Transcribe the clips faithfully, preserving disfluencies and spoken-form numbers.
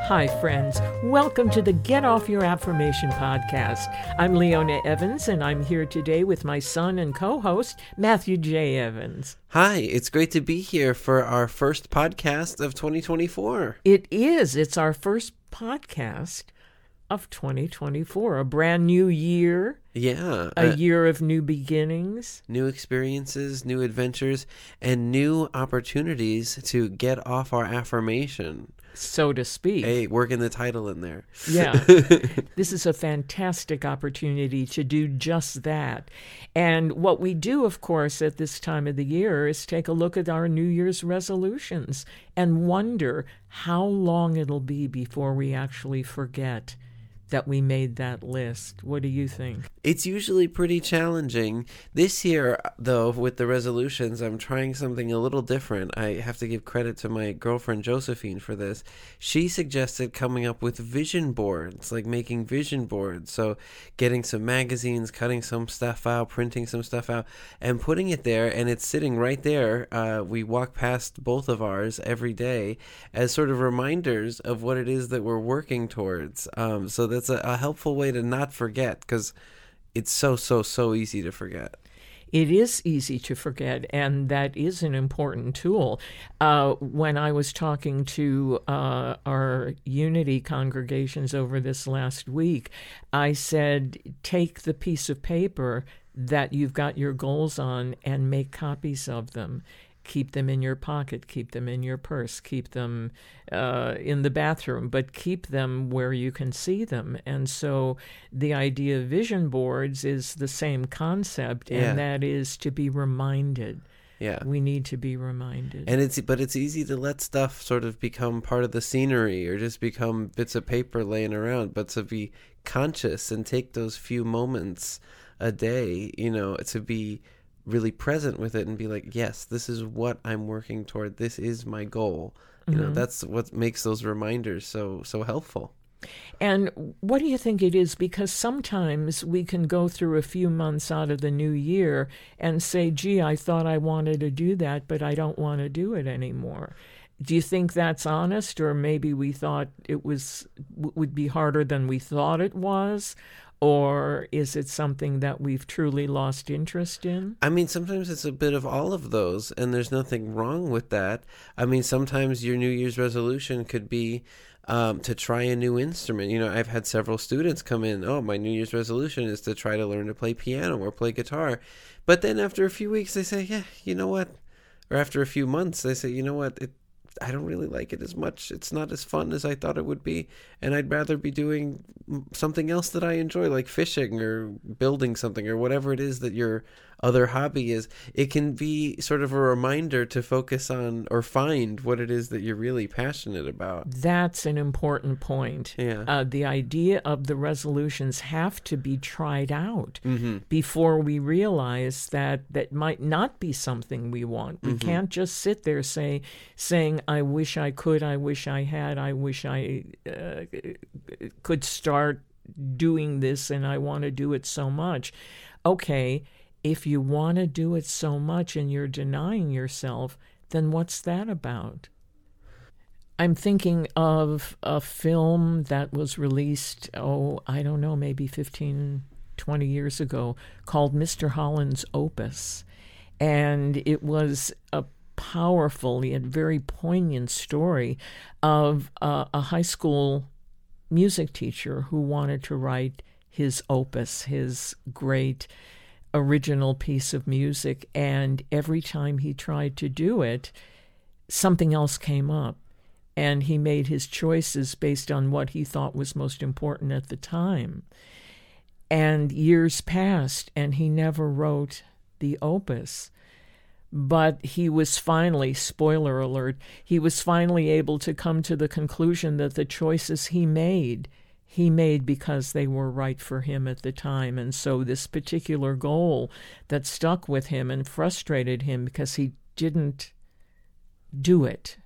Hi, friends. Welcome to the Get Off Your Affirmation podcast. I'm Leona Evans, and I'm here today with my son and co-host, Matthew J. Evans. Hi, it's great to be here for our first podcast of twenty twenty-four. It is. It's our first podcast of twenty twenty-four, a brand new year. Yeah. A uh, year of new beginnings. New experiences, new adventures, and new opportunities to get off our affirmation. So to speak. Hey, working the title in there. Yeah. This is a fantastic opportunity to do just that. And what we do, of course, at this time of the year is take a look at our New Year's resolutions and wonder how long it'll be before we actually forget that we made that list. What do you think? It's usually pretty challenging. This year, though, with the resolutions, I'm trying something a little different. I have to give credit to my girlfriend, Josephine, for this. She suggested coming up with vision boards, like making vision boards. So getting some magazines, cutting some stuff out, printing some stuff out, and putting it there, and it's sitting right there. Uh, we walk past both of ours every day as sort of reminders of what it is that we're working towards. Um, so that's a, a helpful way to not forget, because it's so, so, so easy to forget. It is easy to forget, and that is an important tool. Uh, when I was talking to uh, our Unity congregations over this last week, I said, take the piece of paper that you've got your goals on and make copies of them. Keep them in your pocket, keep them in your purse, keep them uh, in the bathroom, but keep them where you can see them. And so the idea of vision boards is the same concept, and Yeah. that is to be reminded. Yeah. We need to be reminded. And it's but it's easy to let stuff sort of become part of the scenery or just become bits of paper laying around, but to be conscious and take those few moments a day, you know, to be really present with it and be like, yes, this is what I'm working toward. This is my goal. You Mm-hmm. know, that's what makes those reminders so so helpful. And what do you think it is? Because sometimes we can go through a few months out of the new year and say, gee, I thought I wanted to do that, but I don't want to do it anymore. Do you think that's honest? Or maybe we thought it was would be harder than we thought it was? Or is it something that we've truly lost interest in? I mean, sometimes it's a bit of all of those, and there's nothing wrong with that. I mean, sometimes your New Year's resolution could be um, to try a new instrument. You know, I've had several students come in, oh, my New Year's resolution is to try to learn to play piano or play guitar. But then after a few weeks, they say, yeah, you know what? Or after a few months, they say, you know what? It, I don't really like it as much. It's not as fun as I thought it would be. And I'd rather be doing something else that I enjoy, like fishing or building something or whatever it is that your other hobby is. It can be sort of a reminder to focus on or find what it is that you're really passionate about. That's an important point. Yeah. Uh, the idea of the resolutions have to be tried out Mm-hmm. before we realize that that might not be something we want. We Mm-hmm. can't just sit there say, saying, I wish I could, I wish I had, I wish I uh, could start doing this and I want to do it so much. Okay, if you want to do it so much and you're denying yourself, then what's that about? I'm thinking of a film that was released, oh, I don't know, maybe fifteen, twenty years ago, called Mister Holland's Opus. And it was a powerful yet very poignant story of uh, a high school music teacher who wanted to write his opus, his great original piece of music, and every time he tried to do it, something else came up, and he made his choices based on what he thought was most important at the time. And years passed, and he never wrote the opus. But he was finally, spoiler alert, he was finally able to come to the conclusion that the choices he made, he made because they were right for him at the time. And so this particular goal that stuck with him and frustrated him because he didn't do it,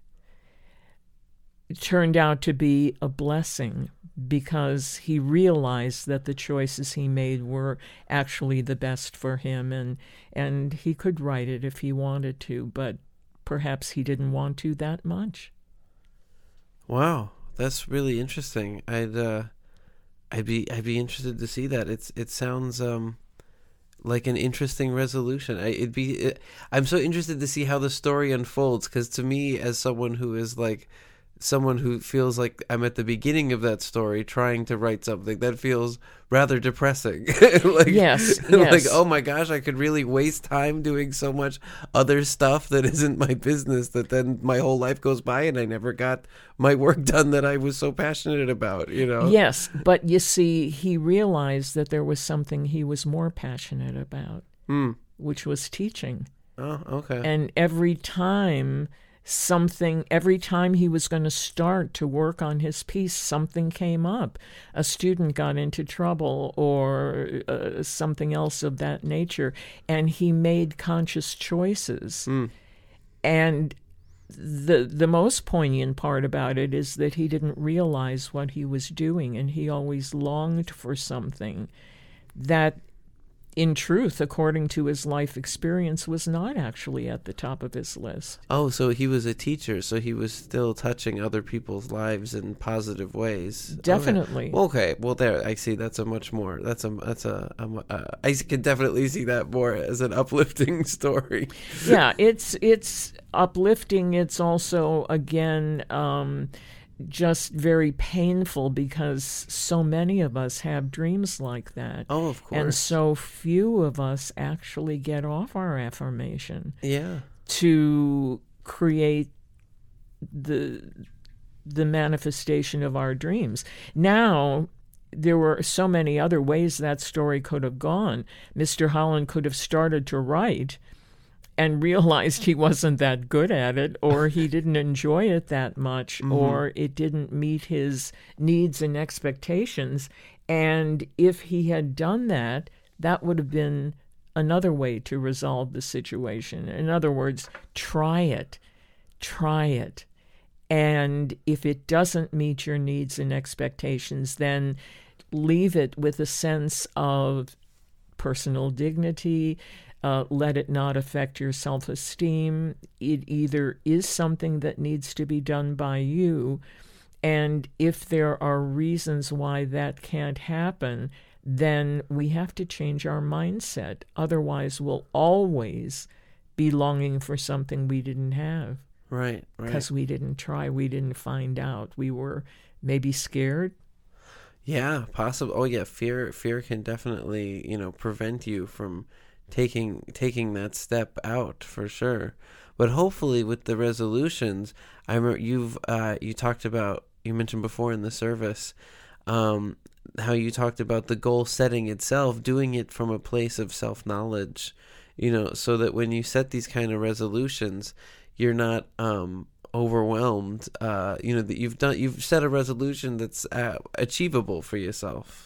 it turned out to be a blessing, because he realized that the choices he made were actually the best for him, and and he could write it if he wanted to, but perhaps he didn't want to that much. Wow, that's really interesting. I'd uh, I'd be I'd be interested to see that. It's it sounds um like an interesting resolution. I, it'd be it, I'm so interested to see how the story unfolds, because to me, as someone who is like someone who feels like I'm at the beginning of that story trying to write something, that feels rather depressing. like, yes, yes. Like, oh my gosh, I could really waste time doing so much other stuff that isn't my business, that then my whole life goes by and I never got my work done that I was so passionate about, you know? Yes, but you see, he realized that there was something he was more passionate about, Mm. which was teaching. Oh, okay. And every time something, every time he was going to start to work on his piece, something came up. A student got into trouble or uh, something else of that nature, and he made conscious choices. Mm. And the the most poignant part about it is that he didn't realize what he was doing, and he always longed for something that, in truth, according to his life experience, was not actually at the top of his list. Oh, so he was a teacher, so he was still touching other people's lives in positive ways. Definitely. Okay, okay. Well, there, I see. That's a much more. That's a. That's a. a, a I can definitely see that more as an uplifting story. Yeah, it's it's uplifting. It's also, again, um, just very painful, because so many of us have dreams like that. Oh, of course. And so few of us actually get off our affirmation Yeah. to create the the manifestation of our dreams. Now, there were so many other ways that story could have gone. Mister Holland could have started to write and realized he wasn't that good at it, or he didn't enjoy it that much, mm-hmm. or it didn't meet his needs and expectations. And if he had done that, that would have been another way to resolve the situation. In other words, try it. Try it. And if it doesn't meet your needs and expectations, then leave it with a sense of personal dignity. Uh, let it not affect your self-esteem. It either is something that needs to be done by you, and if there are reasons why that can't happen, then we have to change our mindset. Otherwise, we'll always be longing for something we didn't have. Right, right. Because we didn't try, we didn't find out. We were maybe scared. Yeah, possible. Oh, yeah, fear fear can definitely, you know, prevent you from taking taking that step out, for sure. But hopefully with the resolutions, I remember you've uh you talked about, you mentioned before in the service, um how you talked about the goal setting itself, doing it from a place of self-knowledge, you know, so that when you set these kind of resolutions, you're not um overwhelmed, uh you know, that you've done you've set a resolution that's uh, achievable for yourself.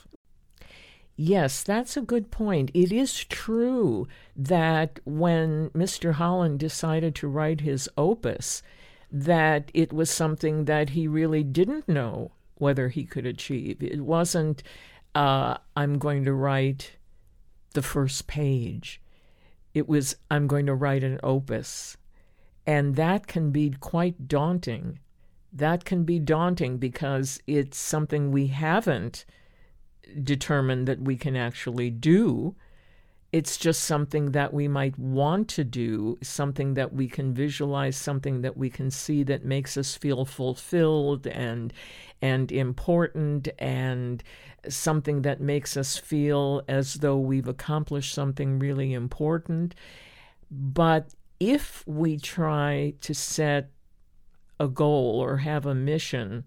Yes, that's a good point. It is true that when Mister Holland decided to write his opus, that it was something that he really didn't know whether he could achieve. It wasn't, uh, I'm going to write the first page. It was, I'm going to write an opus. And that can be quite daunting. That can be daunting because it's something we haven't determined that we can actually do. It's just something that we might want to do, something that we can visualize, something that we can see that makes us feel fulfilled and and important, and something that makes us feel as though we've accomplished something really important. But if we try to set a goal or have a mission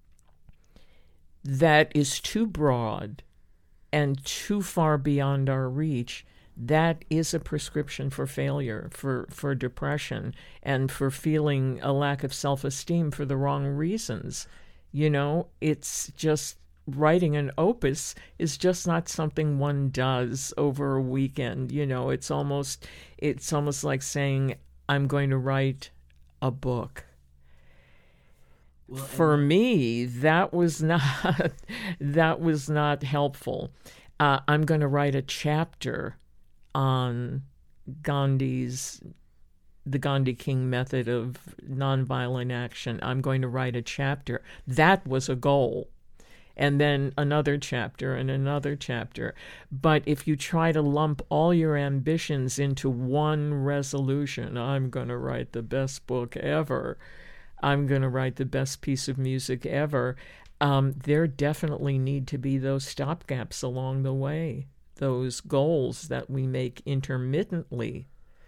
that is too broad and too far beyond our reach, that is a prescription for failure, for, for depression, and for feeling a lack of self-esteem for the wrong reasons. You know, it's just, writing an opus is just not something one does over a weekend. You know, it's almost, it's almost like saying, I'm going to write a book. Well, for me, that was not that was not helpful. Uh, I'm going to write a chapter on Gandhi's the Gandhi King method of nonviolent action. I'm going to write a chapter. That was a goal. And then another chapter and another chapter. But if you try to lump all your ambitions into one resolution, I'm going to write the best book ever, I'm going to write the best piece of music ever, um, there definitely need to be those stopgaps along the way, those goals that we make intermittently.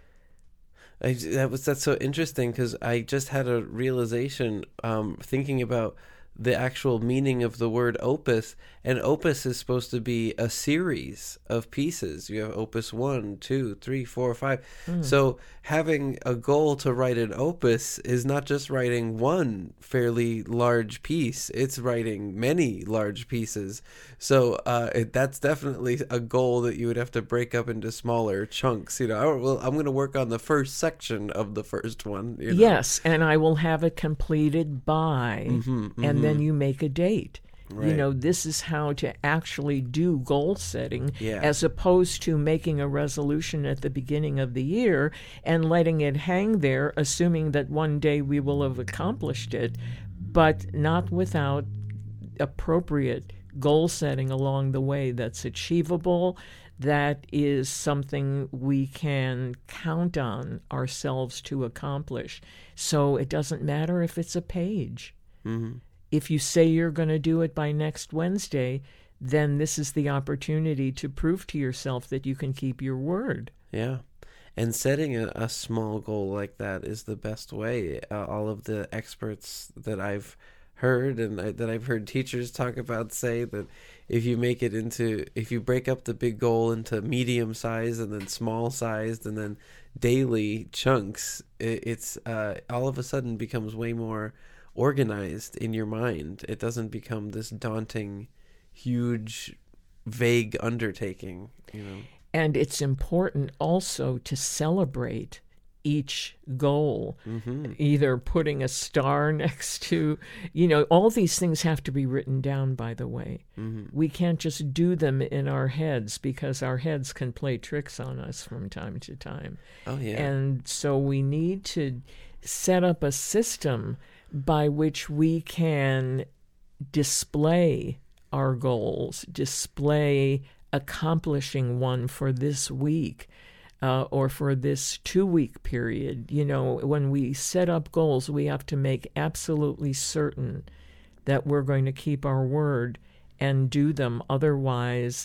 I, that was that's so interesting, because I just had a realization um, thinking about the actual meaning of the word opus, and opus is supposed to be a series of pieces. You have opus one, two, three, four, five. Mm. So having a goal to write an opus is not just writing one fairly large piece, it's writing many large pieces. So uh, it, that's definitely a goal that you would have to break up into smaller chunks. You know, I, well, I'm going to work on the first section of the first one. You know? Yes, and I will have it completed by, mm-hmm, mm-hmm. and then you make a date. Right. You know, this is how to actually do goal setting, yeah. as opposed to making a resolution at the beginning of the year and letting it hang there, assuming that one day we will have accomplished it, but not without appropriate goal setting along the way that's achievable, that is something we can count on ourselves to accomplish. So it doesn't matter if it's a page. Mm-hmm. If you say you're going to do it by next Wednesday, then this is the opportunity to prove to yourself that you can keep your word. Yeah. And setting a, a small goal like that is the best way. Uh, all of the experts that I've heard and I, that I've heard teachers talk about say that if you make it into, if you break up the big goal into medium size and then small sized and then daily chunks, it, it's uh, all of a sudden becomes way more organized in your mind. It doesn't become this daunting, huge, vague undertaking, you know. And it's important also to celebrate each goal, mm-hmm. either putting a star next to, you know, all these things have to be written down, by the way. Mm-hmm. We can't just do them in our heads, because our heads can play tricks on us from time to time. Oh, yeah. And so we need to set up a system by which we can display our goals, display accomplishing one for this week uh, or for this two-week period. You know, when we set up goals, we have to make absolutely certain that we're going to keep our word and do them. Otherwise,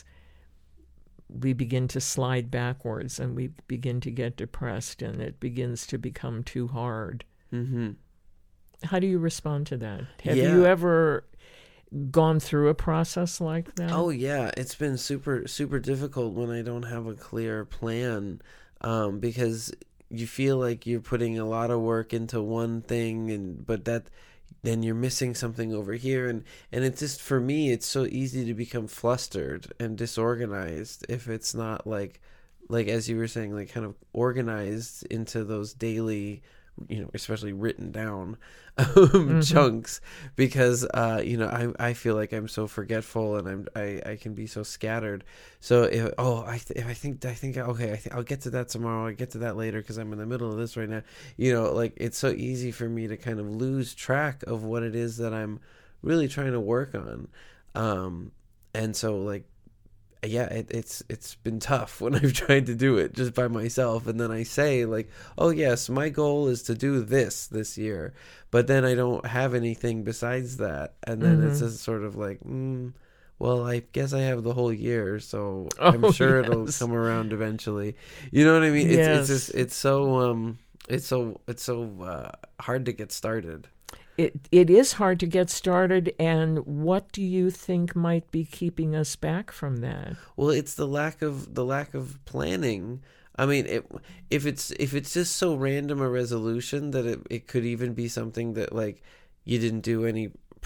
we begin to slide backwards and we begin to get depressed, and it begins to become too hard. Mm-hmm. How do you respond to that? Have yeah. you ever gone through a process like that? Oh, yeah. It's been super, super difficult when I don't have a clear plan, um, because you feel like you're putting a lot of work into one thing, and but that then you're missing something over here. And, and it's just, for me, it's so easy to become flustered and disorganized if it's not like, like as you were saying, like kind of organized into those daily, you know, especially written down um, mm-hmm. chunks, because uh, you know, I I feel like I'm so forgetful, and I'm I, I can be so scattered. So if oh I th- if I think I think okay I th- I'll get to that tomorrow. I'll get to that later because I'm in the middle of this right now. You know, like it's so easy for me to kind of lose track of what it is that I'm really trying to work on, um, and so like. Yeah, it, it's it's been tough when I've tried to do it just by myself, and then I say like, oh yes, my goal is to do this this year, but then I don't have anything besides that, and then mm-hmm. it's just sort of like, mm, well, I guess I have the whole year, so oh, I'm sure yes. it'll come around eventually. You know what I mean? It's yes. it's just it's so um it's so it's so uh, hard to get started. It it is hard to get started, and what do you think might be keeping us back from that? Well, it's the lack of the lack of planning. I mean, it, if it's if it's just so random a resolution that it, it could even be something that like you didn't do any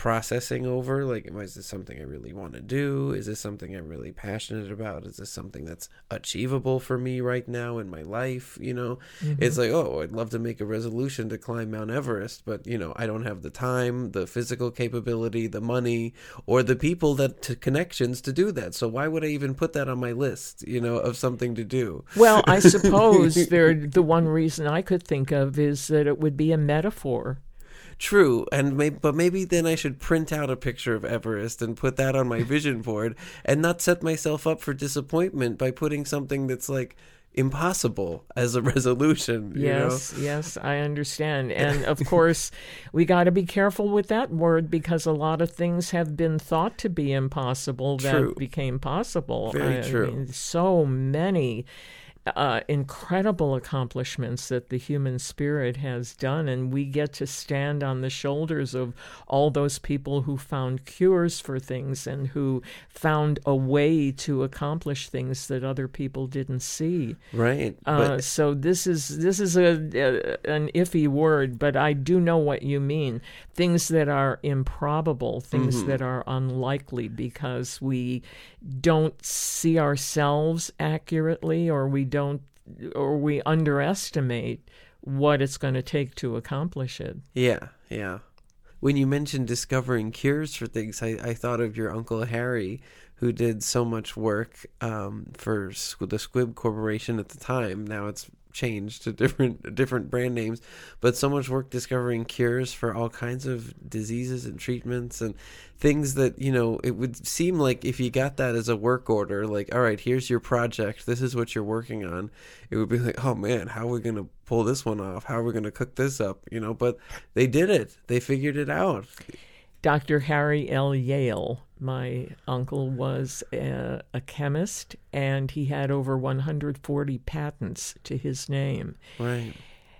processing over, like, is this something I really want to do? Is this something I'm really passionate about? Is this something that's achievable for me right now in my life? You know, mm-hmm. It's like, oh, I'd love to make a resolution to climb Mount Everest, but, you know, I don't have the time, the physical capability, the money, or the people that to connections to do that. So why would I even put that on my list, you know, of something to do? Well, I suppose there, the one reason I could think of is that it would be a metaphor. True, and maybe, but maybe then I should print out a picture of Everest and put that on my vision board and not set myself up for disappointment by putting something that's like impossible as a resolution. You yes, know? yes, I understand. And of course, we got to be careful with that word because a lot of things have been thought to be impossible True. that became possible. Very I true. mean, so many Uh, incredible accomplishments that the human spirit has done, and we get to stand on the shoulders of all those people who found cures for things and who found a way to accomplish things that other people didn't see. Right. Uh, but... so this is this is a, a an iffy word, but I do know what you mean. Things that are improbable, things mm-hmm. that are unlikely because we don't see ourselves accurately, or we don't, or we underestimate what it's going to take to accomplish it. Yeah, yeah. When you mentioned discovering cures for things, I, I thought of your Uncle Harry, who did so much work um, for the Squibb Corporation at the time. Now it's changed to different different brand names, but so much work discovering cures for all kinds of diseases and treatments and things that, you know, it would seem like if you got that as a work order, like, all right, here's your project, this is what you're working on, it would be like, oh man, how are we going to pull this one off? How are we going to cook this up? You know, but they did it. They figured it out. Doctor Harry L. Yale, my uncle, was a, a chemist, and he had over one hundred forty patents to his name. Right.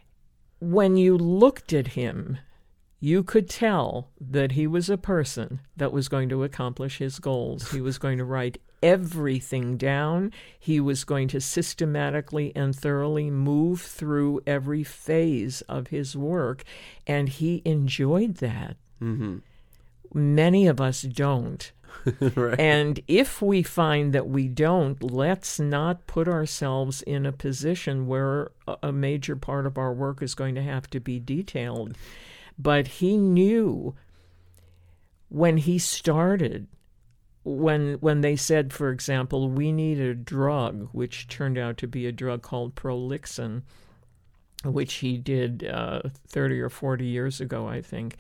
When you looked at him, you could tell that he was a person that was going to accomplish his goals. He was going to write everything down. He was going to systematically and thoroughly move through every phase of his work, and he enjoyed that. Mm-hmm. Many of us don't. Right. And if we find that we don't, let's not put ourselves in a position where a major part of our work is going to have to be detailed. But he knew when he started, when when they said, for example, we need a drug, which turned out to be a drug called Prolixin, which he did uh, thirty or forty years ago, I think.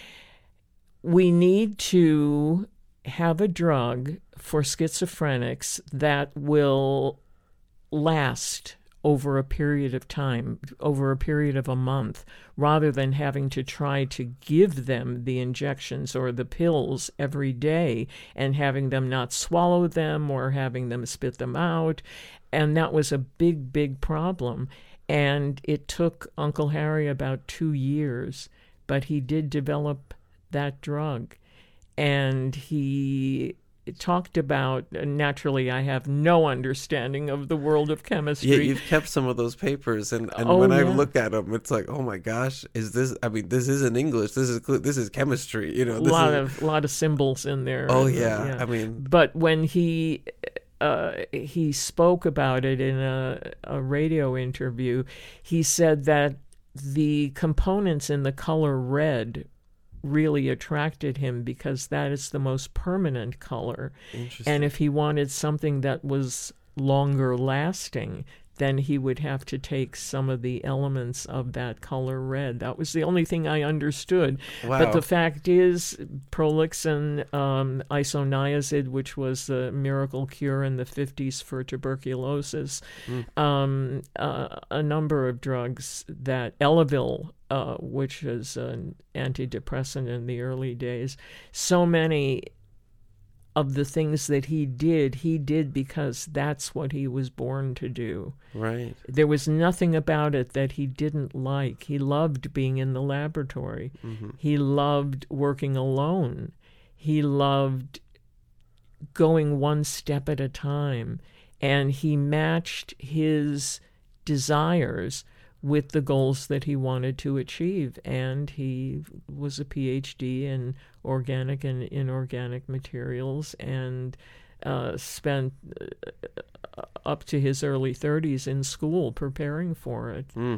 We need to have a drug for schizophrenics that will last over a period of time, over a period of a month, rather than having to try to give them the injections or the pills every day and having them not swallow them or having them spit them out. And that was a big, big problem. And it took Uncle Harry about two years, but he did develop that drug. And he talked about, naturally, I have no understanding of the world of chemistry. Yeah, you've kept some of those papers, and, and oh, when yeah. I look at them, it's like, oh my gosh, is this? I mean, this isn't English. This is this is chemistry. You know, a this lot is, of lot of symbols in there. Oh and, yeah. yeah, I mean, but when he uh, he spoke about it in a, a radio interview, he said that the components in the color red really attracted him because that is the most permanent color. And if he wanted something that was longer lasting, then he would have to take some of the elements of that color red. That was the only thing I understood. Wow. But the fact is, Prolixin, um, isoniazid, which was the miracle cure in the fifties for tuberculosis, mm. um, uh, a number of drugs that, Elavil, uh, which is an antidepressant in the early days, so many of the things that he did, he did because that's what he was born to do. Right. There was nothing about it that he didn't like. He loved being in the laboratory. Mm-hmm. He loved working alone. He loved going one step at a time. And he matched his desires with the goals that he wanted to achieve. And he was a P H D in organic and inorganic materials, and uh, spent uh, up to his early thirties in school preparing for it. Mm.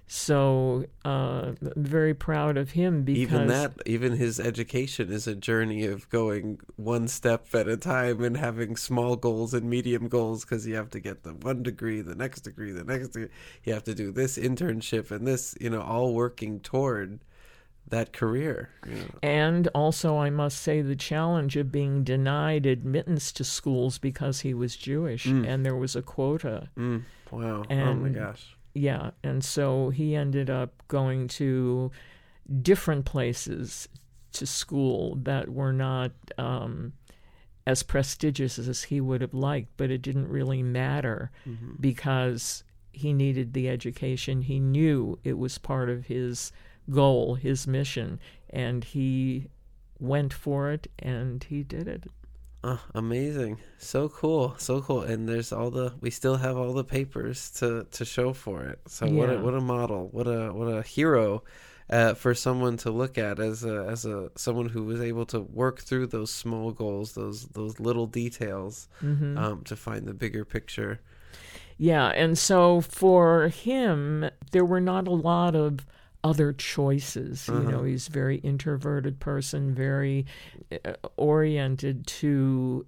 So uh, I'm very proud of him, because even that, even his education is a journey of going one step at a time and having small goals and medium goals, because you have to get the one degree, the next degree, the next degree. You have to do this internship and this, you know, all working toward that career. You know. And also, I must say, the challenge of being denied admittance to schools because he was Jewish, mm. and there was a quota. Mm. Wow. And, oh my gosh. Yeah, and so he ended up going to different places to school that were not um, as prestigious as he would have liked, but it didn't really matter, mm-hmm. because he needed the education. He knew it was part of his goal, his mission, and he went for it, and he did it. Oh, amazing. So cool. So cool. And there's all the, we still have all the papers to, to show for it. So yeah. what a, what a model, what a, what a hero uh, for someone to look at as a, as a, someone who was able to work through those small goals, those, those little details, mm-hmm. um, to find the bigger picture. Yeah. And so for him, there were not a lot of other choices. You uh-huh. know, he's a very introverted person, very uh, oriented to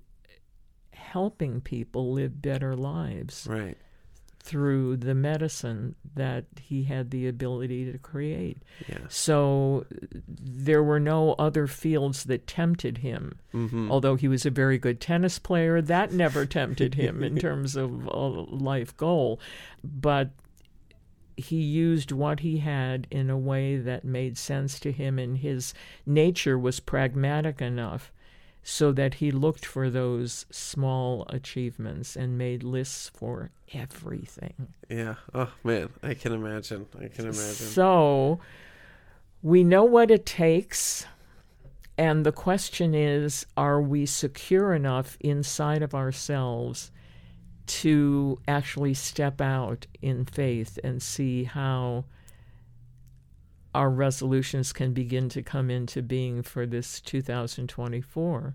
helping people live better lives. Right. Through the medicine that he had the ability to create. Yeah. So there were no other fields that tempted him. Mm-hmm. Although he was a very good tennis player, that never tempted him in terms of a life goal. But he used what he had in a way that made sense to him, and his nature was pragmatic enough so that he looked for those small achievements and made lists for everything. Yeah. Oh, man, I can imagine. I can imagine. So we know what it takes, and the question is, are we secure enough inside of ourselves to actually step out in faith and see how our resolutions can begin to come into being for this two thousand twenty-four.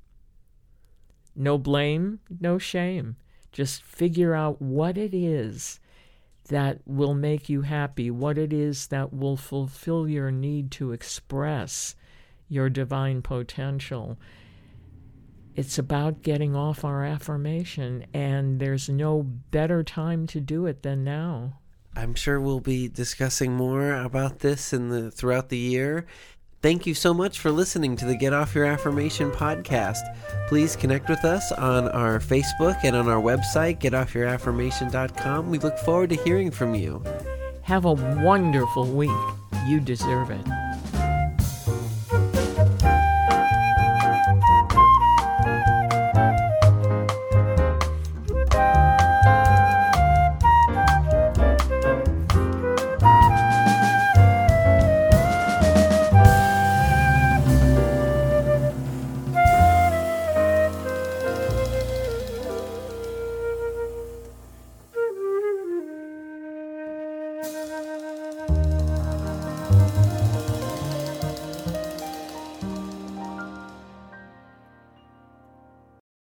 No blame, no shame. Just figure out what it is that will make you happy, what it is that will fulfill your need to express your divine potential. It's about getting off our affirmation, and there's no better time to do it than now. I'm sure we'll be discussing more about this in the throughout the year. Thank you so much for listening to the Get Off Your Affirmation podcast. Please connect with us on our Facebook and on our website, get off your affirmation dot com. We look forward to hearing from you. Have a wonderful week. You deserve it.